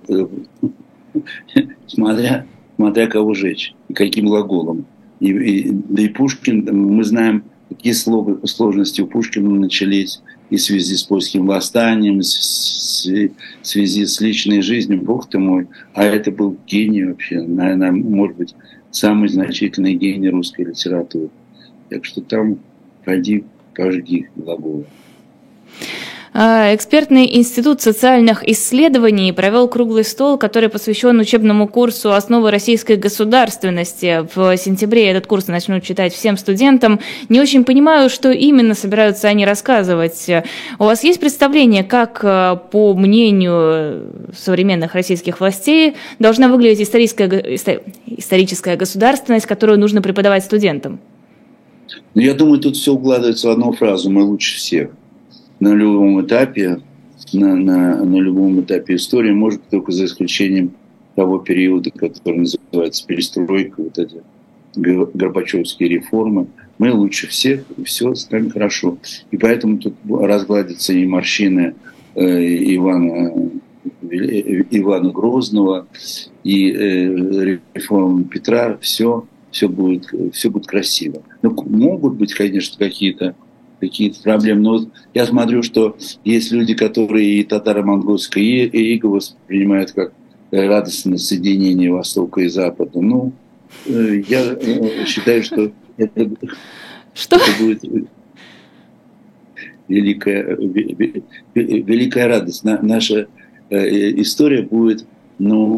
э, смотря, смотря кого жечь, каким глаголом. И, и, да и Пушкин, мы знаем, какие сложности у Пушкина начались и в связи с польским восстанием, и в связи с личной жизнью, бог ты мой. А это был гений вообще, наверное, может быть, самый значительный гений русской литературы. Так что там пойди, пожги глаголы. Экспертный институт социальных исследований провел круглый стол, который посвящен учебному курсу «Основы российской государственности». В сентябре этот курс начнут читать всем студентам. Не очень понимаю, что именно собираются они рассказывать. У вас есть представление, как, по мнению современных российских властей, должна выглядеть историческая, историческая государственность, которую нужно преподавать студентам? Ну, я думаю, тут все укладывается в одну фразу: мы лучше всех. На любом этапе, на, на, на любом этапе истории, может быть, только за исключением того периода, который называется перестройка, вот эти горбачевские реформы, мы лучше всех, и все станет хорошо. И поэтому тут разгладятся и морщины э, Ивана, э, Ивана Грозного, и э, реформы Петра, все, все, будет, все будет красиво. Но могут быть, конечно, какие-то какие-то проблемы. Но вот я смотрю, что есть люди, которые и татаро-монгольское иго воспринимают как радостное соединение Востока и Запада. Ну, я считаю, что это, что? это будет великая, великая радость. Наша история будет, ну,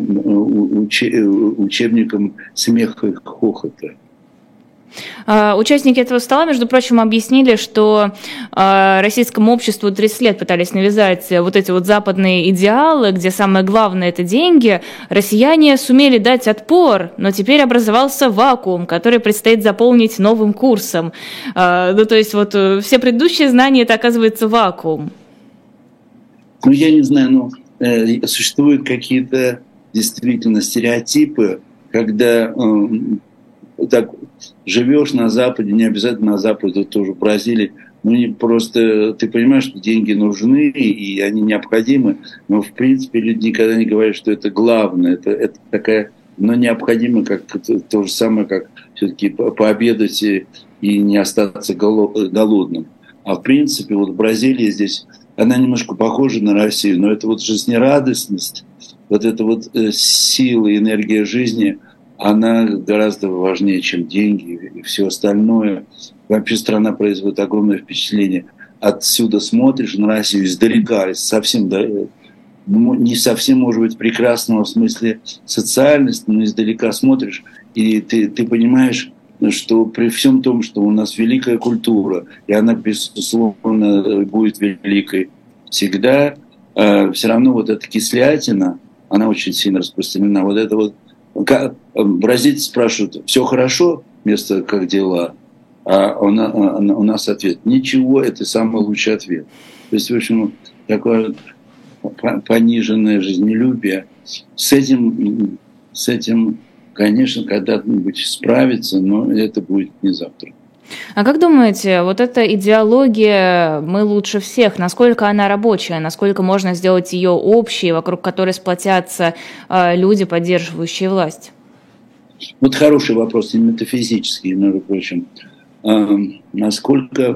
учебником смеха и хохота. Участники этого стола, между прочим, объяснили, что российскому обществу тридцать лет пытались навязать вот эти вот западные идеалы, где самое главное – это деньги. Россияне сумели дать отпор, но теперь образовался вакуум, который предстоит заполнить новым курсом. Ну, то есть вот все предыдущие знания – это, оказывается, вакуум. Ну, я не знаю, но э, существуют какие-то действительно стереотипы, когда э, так живешь на Западе, не обязательно на Западе, тоже в Бразилии, ну не просто ты понимаешь, что деньги нужны и они необходимы, но в принципе люди никогда не говорят, что это главное, это, это такая, но необходимо, как то же самое, как все-таки пообедать и, и не остаться голодным. А в принципе вот Бразилия здесь, она немножко похожа на Россию, но это вот жизнерадостность, вот эта вот сила, энергия жизни, она гораздо важнее, чем деньги и все остальное. Вообще страна производит огромное впечатление. Отсюда смотришь на Россию издалека, совсем, не совсем, может быть, прекрасного в смысле социальности, но издалека смотришь, и ты, ты понимаешь, что при всем том, что у нас великая культура, и она, безусловно, будет великой всегда, э, все равно вот эта кислятина, она очень сильно распространена. Вот это вот бразильцы спрашивают: все хорошо, вместо как дела, а у нас, у нас ответ: ничего, это самый лучший ответ. То есть, в общем, такое пониженное жизнелюбие. С этим, с этим, конечно, когда-нибудь справиться, но это будет не завтра. А как думаете, вот эта идеология «мы лучше всех», насколько она рабочая, насколько можно сделать ее общей, вокруг которой сплотятся э, люди, поддерживающие власть? Вот хороший вопрос, и метафизический, между прочим. А, насколько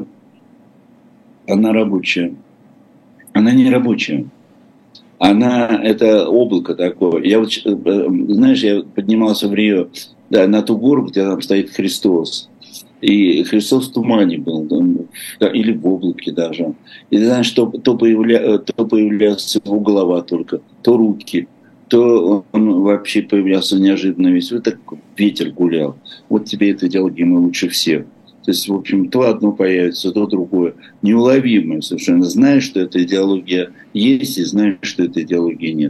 она рабочая? Она не рабочая. Она, это облако такое. Я вот, знаешь, я поднимался в Рио, да, на ту гору, где там стоит Христос. И Христос в тумане был, да, или в облаке даже. И ты знаешь, то, то, появля, то появлялась его голова только, то руки, то он вообще появлялся неожиданно весь. Вот так ветер гулял. Вот тебе эта идеология «мы лучше всех». То есть, в общем, то одно появится, то другое. Неуловимое совершенно. Знаешь, что эта идеология есть, и знаешь, что этой идеологии нет.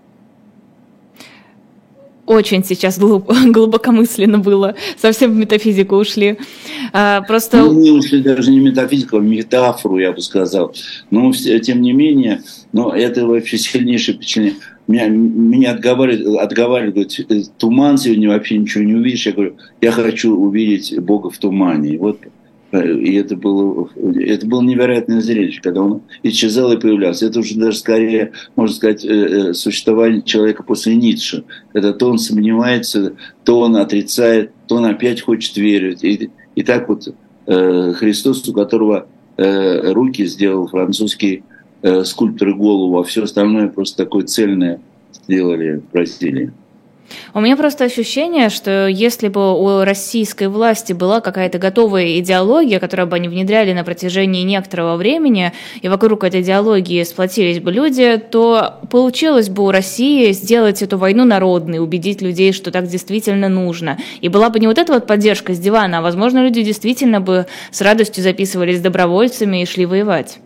Очень сейчас глубокомысленно было, совсем в метафизику ушли. А, просто... Ну, мы ушли даже не метафизику, а метафору, я бы сказал. Но, тем не менее, но это вообще сильнейшее впечатление. Меня, меня отговаривают, отговаривают, туман сегодня вообще ничего не увидишь. Я говорю, я хочу увидеть Бога в тумане. И вот, и это было, это было невероятное зрелище, когда он исчезал и появлялся. Это уже даже скорее, можно сказать, существование человека после Ницше. Это то он сомневается, то он отрицает, то он опять хочет верить. И, и так вот Христос, у которого руки сделал французский скульптор и голову, а все остальное просто такое цельное сделали в Бразилии. У меня просто ощущение, что если бы у российской власти была какая-то готовая идеология, которую бы они внедряли на протяжении некоторого времени, и вокруг этой идеологии сплотились бы люди, то получилось бы у России сделать эту войну народной, убедить людей, что так действительно нужно. И была бы не вот эта вот поддержка с дивана, а, возможно, люди действительно бы с радостью записывались добровольцами и шли воевать.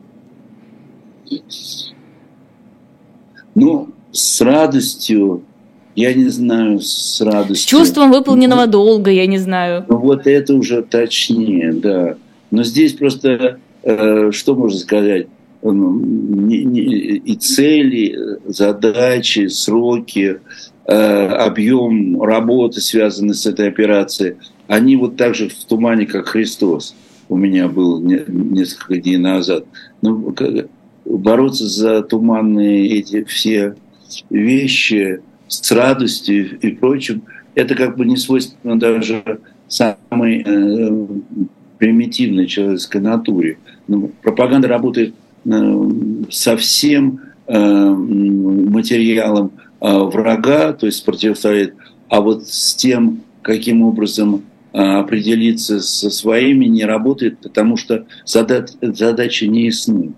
Ну, с радостью, я не знаю, с радостью. С чувством выполненного ну, долга, я не знаю. Ну, вот это уже точнее, да. Но здесь просто, э, что можно сказать, не, не, и цели, задачи, сроки, э, объем работы, связанный с этой операцией, они вот так же в тумане, как Христос у меня был не, несколько дней назад. Ну, бороться за туманные эти все вещи с радостью и прочим, это как бы не свойственно даже самой э, примитивной человеческой натуре. Но пропаганда работает э, со всем э, материалом э, врага, то есть противостоит, а вот с тем, каким образом э, определиться со своими, не работает, потому что задача, задача не ясна.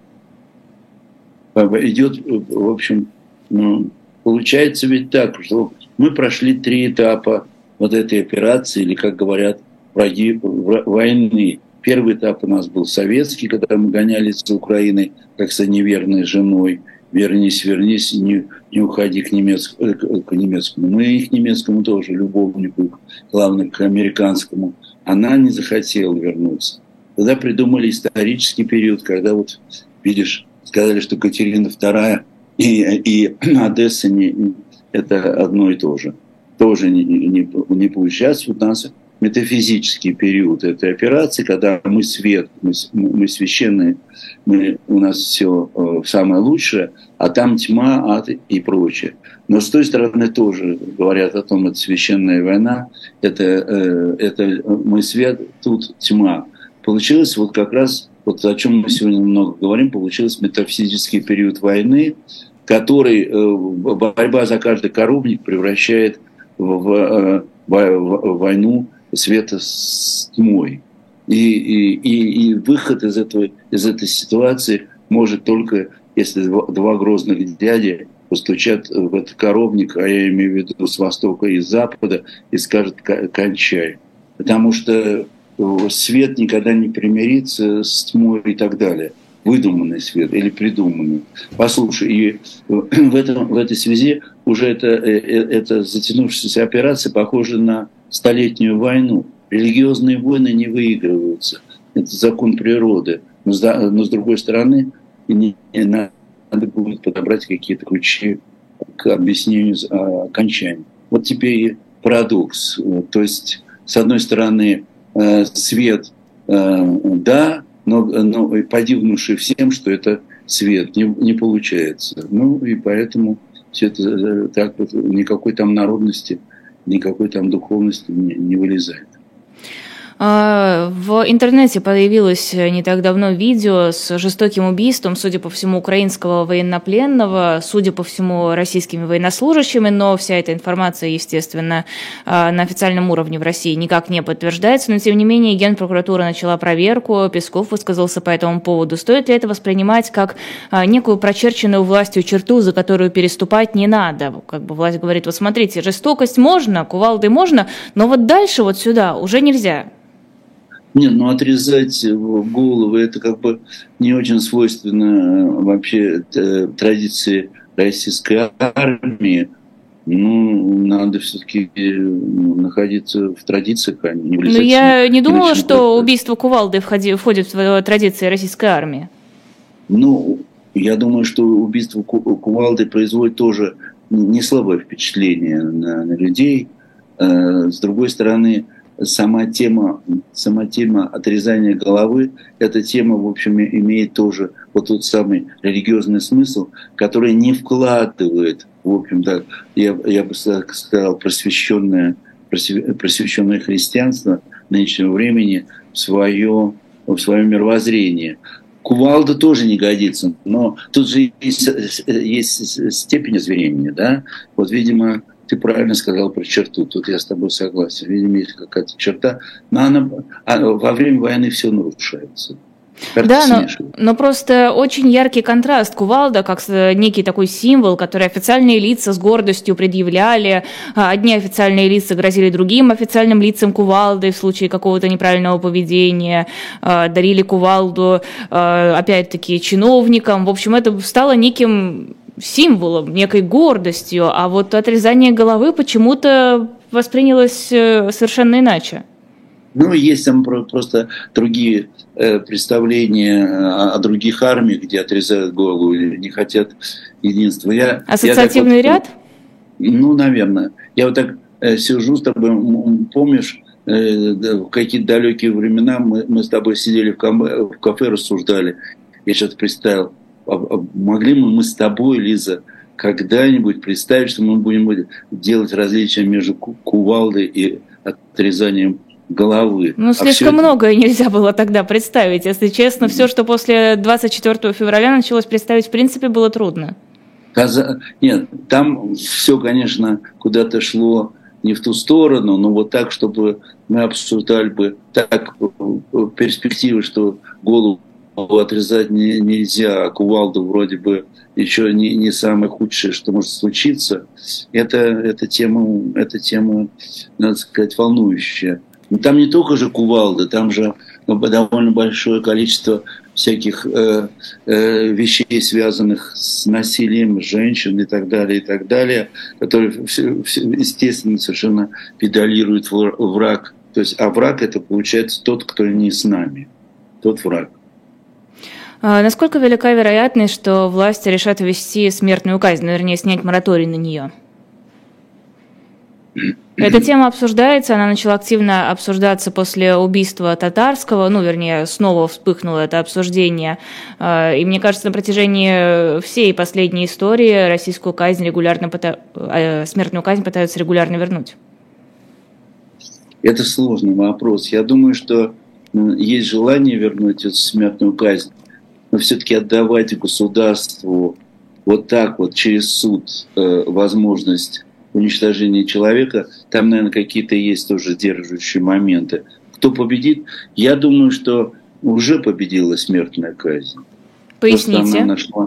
Идет, в общем, ну, получается ведь так, что мы прошли три этапа вот этой операции, или, как говорят, враги войны. Первый этап у нас был советский, когда мы гонялись за Украиной, как за неверной женой. Вернись, вернись, не, не уходи к, немецк, к немецкому. Ну и к немецкому тоже, любовнику, главное, к американскому. Она не захотела вернуться. Тогда придумали исторический период, когда вот, видишь, сказали, что Екатерина вторая и, и Одесса не, это одно и то же. Тоже не, не, не получается. Вот у нас метафизический период этой операции, когда мы свет, мы, мы священные, мы, у нас все э, самое лучшее, а там тьма, ад и прочее. Но с той стороны тоже говорят о том, это священная война, это, э, это мы свет, тут тьма. Получилось вот как раз, вот о чем мы сегодня много говорим, получился метафизический период войны, который э, борьба за каждый коровник превращает в, в, в, в войну света с тьмой. И, и, и, и выход из, этого, из этой ситуации может только, если два, два грозных дяди постучат в этот коровник, а я имею в виду с востока и с запада, и скажут «кончай». Потому что свет никогда не примирится с тьмой и так далее. Выдуманный свет или придуманный. Послушай, и в, этом, в этой связи уже эта, эта затянувшаяся операция похожа на столетнюю войну. Религиозные войны не выигрываются. Это закон природы. Но, но с другой стороны, не, не надо будет подобрать какие-то ключи к объяснению окончания. Вот теперь и парадокс. То есть, с одной стороны, свет, да, но, но подивнувший всем, что это свет, не, не получается. Ну и поэтому все это так вот, никакой там народности, никакой там духовности не, не вылезает. В интернете появилось не так давно видео с жестоким убийством, судя по всему, украинского военнопленного, судя по всему, российскими военнослужащими, но вся эта информация, естественно, на официальном уровне в России никак не подтверждается, но тем не менее Генпрокуратура начала проверку, Песков высказался по этому поводу. Стоит ли это воспринимать как некую прочерченную властью черту, за которую переступать не надо? Как бы власть говорит, вот смотрите, жестокость можно, кувалды можно, но вот дальше вот сюда уже нельзя. Нет, ну отрезать головы — это как бы не очень свойственно вообще традиции российской армии. Ну, надо все-таки находиться в традициях, а не влезать. Но я не думала, что убийство кувалды входит в традиции российской армии. Ну, я думаю, что убийство кувалды производит тоже не слабое впечатление на, на людей. С другой стороны, сама тема, сама тема отрезания головы, эта тема, в общем, имеет тоже вот тот самый религиозный смысл, который не вкладывает, в общем-то, я, я бы сказал, просвещенное, просвещенное христианство нынешнего времени в свое, в свое мировоззрение. Кувалда тоже не годится, но тут же есть, есть степень озверения, да? Вот, видимо, ты правильно сказал про черту, тут я с тобой согласен. Видимо, есть какая-то черта, но она, а во время войны все нарушается. Да, но, но просто очень яркий контраст. Кувалда как некий такой символ, который официальные лица с гордостью предъявляли. Одни официальные лица грозили другим официальным лицам кувалдой в случае какого-то неправильного поведения, дарили кувалду, опять-таки, чиновникам. В общем, это стало неким символом, некой гордостью, а вот отрезание головы почему-то воспринялось совершенно иначе. Ну, есть там просто другие э, представления о, о других армиях, где отрезают голову или не хотят единства. Я, Ассоциативный я ряд? Вот, ну, наверное. Я вот так э, сижу с тобой, помнишь, э, в какие-то далекие времена мы, мы с тобой сидели в, кам- в кафе, рассуждали. Я сейчас представил, а, а могли мы, мы с тобой, Лиза, когда-нибудь представить, что мы будем делать различия между кувалдой и отрезанием головы. Ну, слишком а все... многое нельзя было тогда представить. Если честно, все, что после двадцать четвёртого февраля началось представить, в принципе, было трудно. Каза... Нет, там все, конечно, куда-то шло не в ту сторону, но вот так, чтобы мы обсуждали бы так перспективы, что голову отрезать не, нельзя, а кувалду вроде бы еще не, не самое худшее, что может случиться. Это, это, тема, это тема, надо сказать, волнующая. Но там не только же кувалда, там же довольно большое количество всяких э, э, вещей, связанных с насилием женщин и так далее, и так далее, которые, все, все, естественно, совершенно педалирует враг. То есть, а враг — это, получается, тот, кто не с нами, тот враг. А насколько велика вероятность, что власти решат ввести смертную казнь, ну, вернее, снять мораторий на нее? Эта тема обсуждается, она начала активно обсуждаться после убийства Татарского, ну, вернее, снова вспыхнуло это обсуждение. И мне кажется, на протяжении всей последней истории российскую казнь регулярно, пыта... смертную казнь пытаются регулярно вернуть. Это сложный вопрос. Я думаю, что есть желание вернуть эту смертную казнь, но все-таки отдавать государству вот так вот через суд возможность уничтожения человека, там, наверное, какие-то есть тоже держащие моменты. Кто победит? Я думаю, что уже победила смертная казнь. Поясните. Она нашла...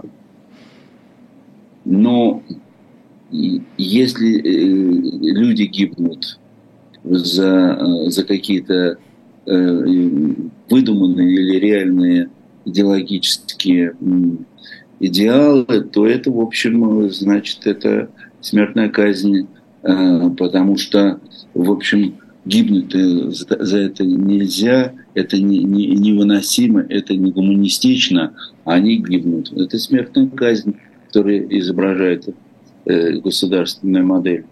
Но если люди гибнут за, за какие-то выдуманные или реальные идеологические идеалы, то это, в общем, значит, это смертная казнь, потому что, в общем, гибнуть за это нельзя, это невыносимо, это не гуманистично, а они гибнут. Это смертная казнь, которая изображает государственная модель.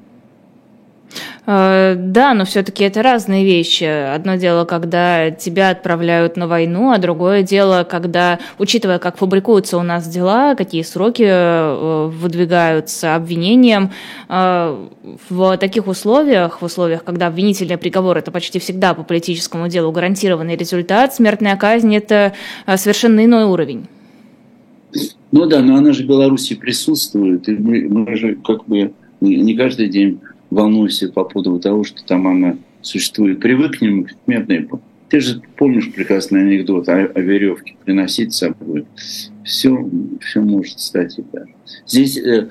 Да, но все-таки это разные вещи. Одно дело, когда тебя отправляют на войну, а другое дело, когда, учитывая, как фабрикуются у нас дела, какие сроки выдвигаются обвинением, в таких условиях, в условиях, когда обвинительный приговор — это почти всегда по политическому делу гарантированный результат, смертная казнь — это совершенно иной уровень. Ну да, но она же в Беларуси присутствует, и мы, мы же как бы не каждый день волнуйся по поводу того, что там она существует. Привыкнем к смертной. Ты же помнишь прекрасный анекдот о, о веревке, приносить с собой. Все, все может стать. Да. Здесь э,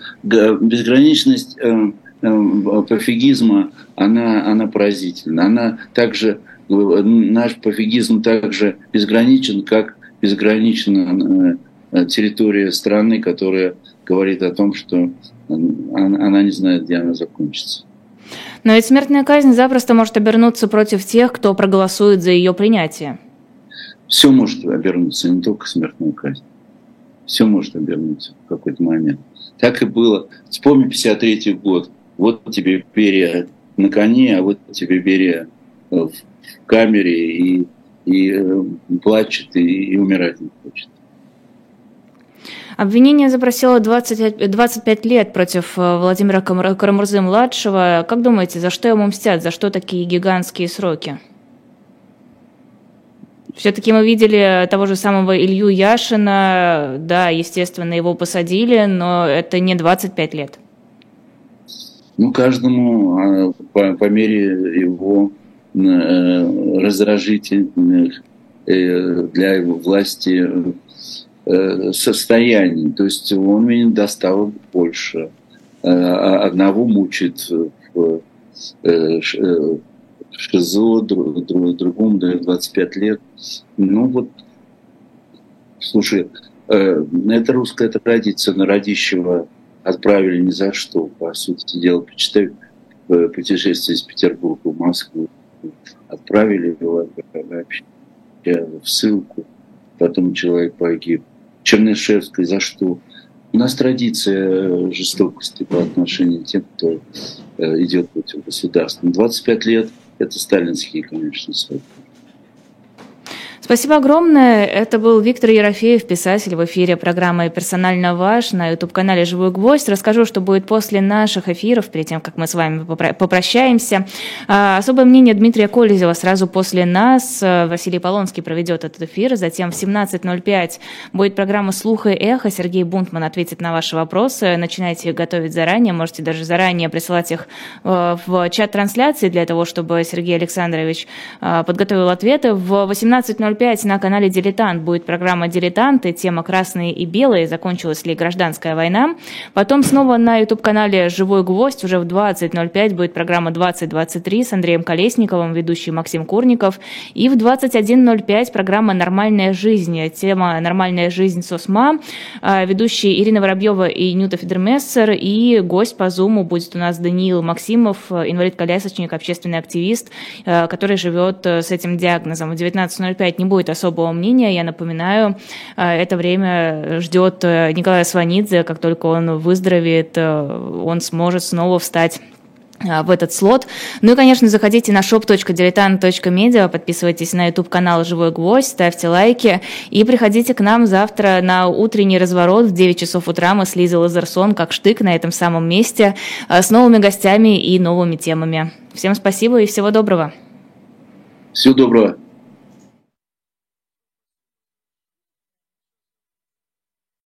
безграничность э, э, пофигизма, она, она поразительна. Она также наш пофигизм также безграничен, как безгранична территория страны, которая говорит о том, что она не знает, где она закончится. Но ведь смертная казнь запросто может обернуться против тех, кто проголосует за ее принятие. Все может обернуться, не только смертная казнь. Все может обернуться в какой-то момент. Так и было. Вспомни пятьдесят третий год. Вот тебе Берия на коне, а вот тебе Берия в камере и, и плачет, и, и умирать не хочет. Обвинение запросило двадцать, двадцать пять лет против Владимира Карамурзы-младшего. Как думаете, за что ему мстят? За что такие гигантские сроки? Все-таки мы видели того же самого Илью Яшина. Да, естественно, его посадили, но это не двадцать пять лет. Ну, каждому по, по мере его раздражительных для его власти состояний. То есть он мне достал больше. Одного мучит в ШИЗО, другому дает двадцать пять лет. Ну вот, слушай, это русская традиция, Народищева отправили ни за что, по сути дела. Почитай путешествие из Петербурга в Москву. Отправили его вообще в ссылку. Потом человек погиб. Чернышевской за что? У нас традиция жестокости по отношению к тем, кто идет против государства. двадцать пять лет – это сталинские, конечно, сроки. Спасибо огромное. Это был Виктор Ерофеев, писатель, в эфире программы «Персонально ваш» на ютуб-канале «Живой гвоздь». Расскажу, что будет после наших эфиров, перед тем, как мы с вами попрощаемся. Особое мнение Дмитрия Колезева сразу после нас. Василий Полонский проведет этот эфир. Затем в семнадцать ноль пять будет программа «Слух и эхо». Сергей Бунтман ответит на ваши вопросы. Начинайте их готовить заранее. Можете даже заранее присылать их в чат трансляции для того, чтобы Сергей Александрович подготовил ответы. В восемнадцать ноль пять на канале «Дилетант» будет программа «Дилетанты». Тема «Красные и белые. Закончилась ли гражданская война?». Потом снова на ютуб-канале «Живой гвоздь» уже в двадцать ноль пять будет программа «двадцать двадцать три» с Андреем Колесниковым, ведущий Максим Курников. И в двадцать один ноль пять программа «Нормальная жизнь». Тема «Нормальная жизнь» СОСМА. Ведущие Ирина Воробьева и Нюта Федермессер. И гость по Зуму будет у нас Даниил Максимов, инвалид-колясочник, общественный активист, который живет с этим диагнозом. В девятнадцать ноль пять не будет особого мнения. Я напоминаю, это время ждет Николая Сванидзе. Как только он выздоровеет, он сможет снова встать в этот слот. Ну и, конечно, заходите на шоп точка дилетант точка медиа, подписывайтесь на YouTube-канал «Живой гвоздь», ставьте лайки и приходите к нам завтра на утренний разворот в девять часов утра. Мы с Лизой Лазерсон, как штык, на этом самом месте, с новыми гостями и новыми темами. Всем спасибо и всего доброго. Всего доброго.